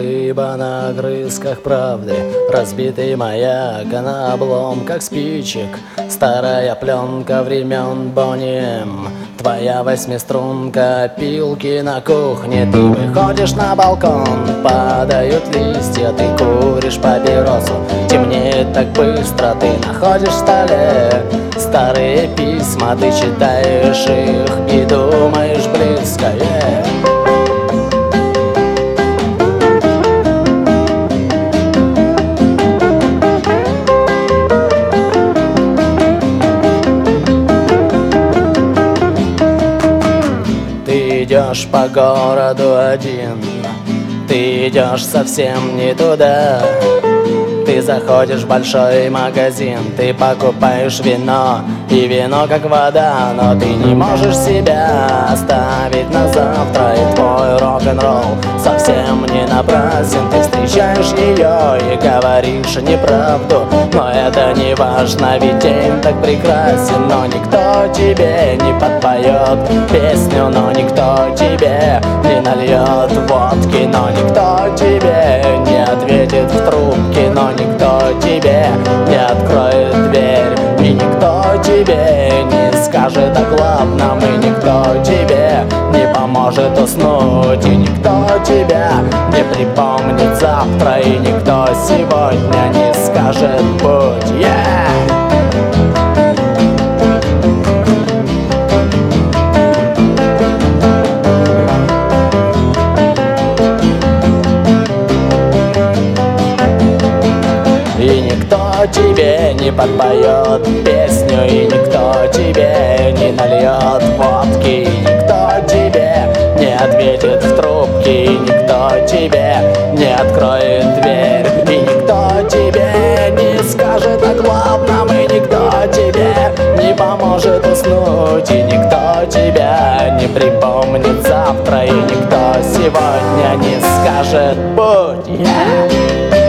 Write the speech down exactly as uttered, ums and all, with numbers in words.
рыба на огрызках правды, разбитый маяк, а на обломках спичек старая пленка времен Бонни М. Твоя восьмиструнка, пилки на кухне. Ты выходишь на балкон, падают листья, ты куришь папиросу. Темнеет так быстро, ты находишь в столе старые письма, ты читаешь их и думаешь близко. Yeah. Ты идешь по городу один, ты идешь совсем не туда. Ты заходишь в большой магазин, ты покупаешь вино, и вино как вода, но ты не можешь себя оставить на завтра, и твой рок-н-ролл совсем не напрасен. Ты встречаешь ее и говоришь неправду, но это не важно, ведь день так прекрасен. Но никто тебе не подпоет песню, но никто тебе не нальет водки, но никто тебе не ответит в трубке, но никто тебе не откроет дверь, и никто тебе не скажет о главном, и никто тебе не поможет уснуть, и никто тебя не припомнит завтра, и никто сегодня не скажет будь. Yeah! И никто тебе не подпоет песню, и никто тебе не нальет водки, и никто тебе не ответит в трубке, и никто тебе не откроет дверь, и никто тебе не скажет о главном, и никто тебе не поможет уснуть, и никто тебя не припомнит завтра, и никто сегодня не скажет будь. Yeah!